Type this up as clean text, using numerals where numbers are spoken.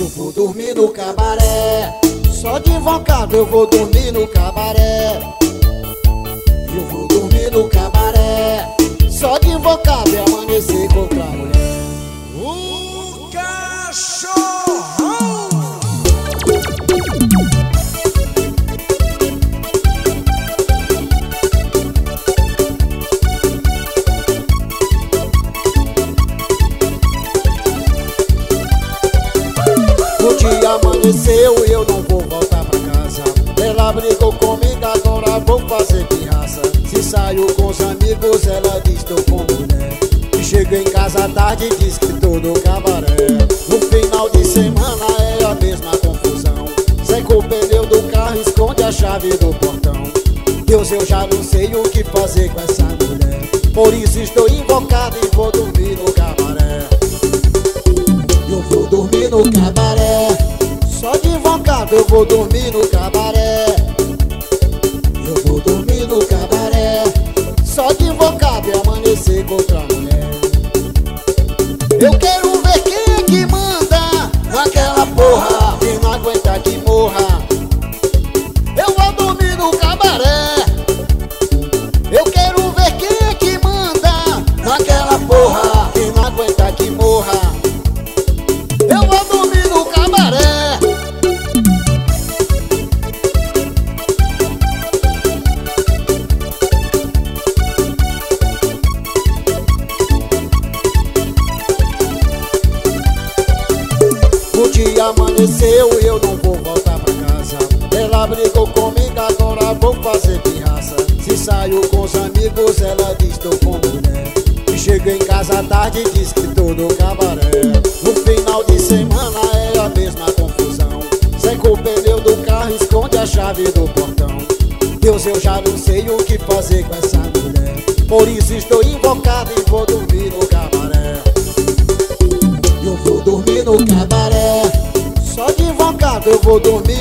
Eu vou dormir no cabaré, só de invocado eu vou dormir no cabaré. Eu vou dormir no cabaré, só de invocado e amanhecer com outra mulher. O cachorrão! O dia amanheceu e eu não vou voltar pra casa. Ela brigou comigo, agora vou fazer pirraça. Se saio com os amigos, ela diz tô com mulher. E chego em casa à tarde e diz que tô no cabaré. No final de semana é a mesma confusão. Seca o pneu do carro, esconde a chave do portão. Deus, eu já não sei o que fazer com essa mulher. Por isso estou invocado e vou dormir no cabaré. Eu vou dormir no cabaré, só de invocado eu vou dormir no cabaré. Eu vou dormir no cabaré, só de invocado e amanhecer com outra mulher. Eu quero ver quem é que manda naquela porra e não aguenta que morra. Eu vou dormir no cabaré. Eu quero ver quem é que manda naquela porra e não aguenta que morra. Eu vou dormir no cabaré. O dia amanheceu e eu não vou voltar pra casa. Ela brigou comigo, agora vou fazer pirraça. Se saio com os amigos, ela diz tô com mulher. E chego em casa à tarde e diz que tô no cabaré. No final de semana é a mesma confusão. Seca o pneu do carro, esconde a chave do portão. Deus, eu já não sei o que fazer com essa mulher. Por isso estou invocado e vou dormir no cabaré. Eu vou dormir no cabaré, só de invocado eu vou dormir